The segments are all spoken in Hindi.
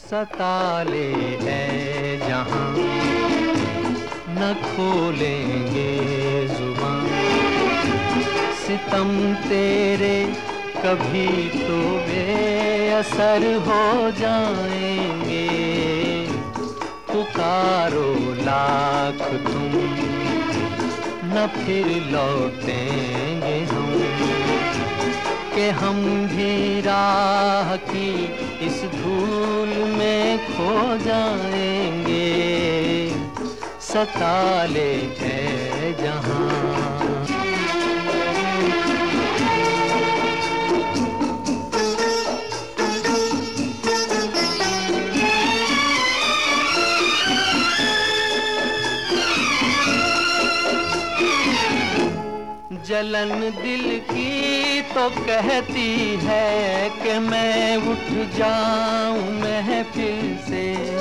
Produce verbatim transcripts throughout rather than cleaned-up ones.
सताले है जहां न खोलेंगे जुबान, सितम तेरे कभी तो बेअसर हो जाएंगे। पुकारो लाख तुम न फिर लौटेंगे हम, कि हम भी राह की इस धूल में खो जाएंगे। सताले है जहां। जलन दिल की तो कहती है कि मैं उठ जाऊं महफिल से।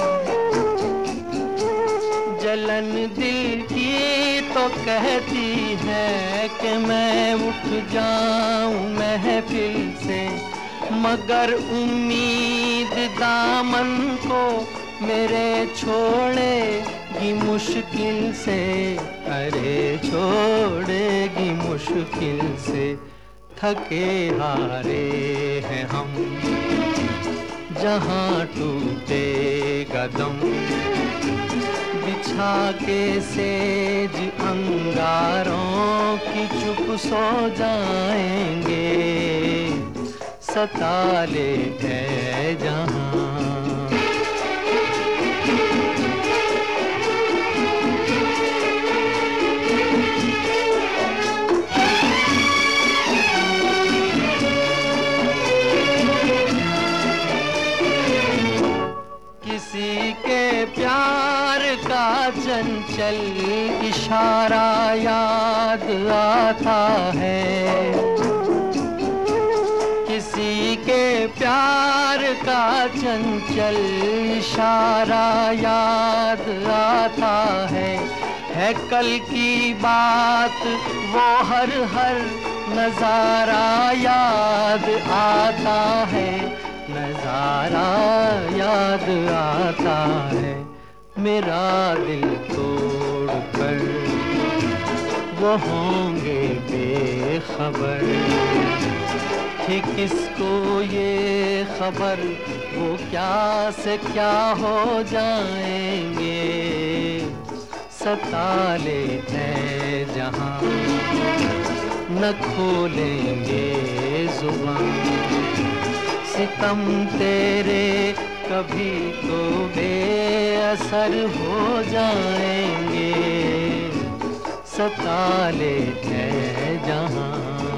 जलन दिल की तो कहती है कि मैं उठ जाऊं महफिल से, मगर उम्मीद दामन को मेरे छोड़ेगी मुश्किल से। अरे छोड़ेगी मुश्किल से। थके हारे हैं हम जहां टूटेगा दम, बिछा के सेज अंगारों की चुप सो जाएंगे। सताले है जहां। किसी के प्यार का चंचल इशारा याद आता है, किसी के प्यार का चंचल इशारा याद आता है। है कल की बात वो हर हर नजारा याद आता है, नजारा याद आता है। मेरा दिल तोड़ कर वो होंगे बेखबर, कि किसको ये खबर वो क्या से क्या हो जाएंगे। सताले है जहां न खोलेंगे जुबान, सितम तेरे कभी तो बेअसर हो जाएंगे। सताले है जहां।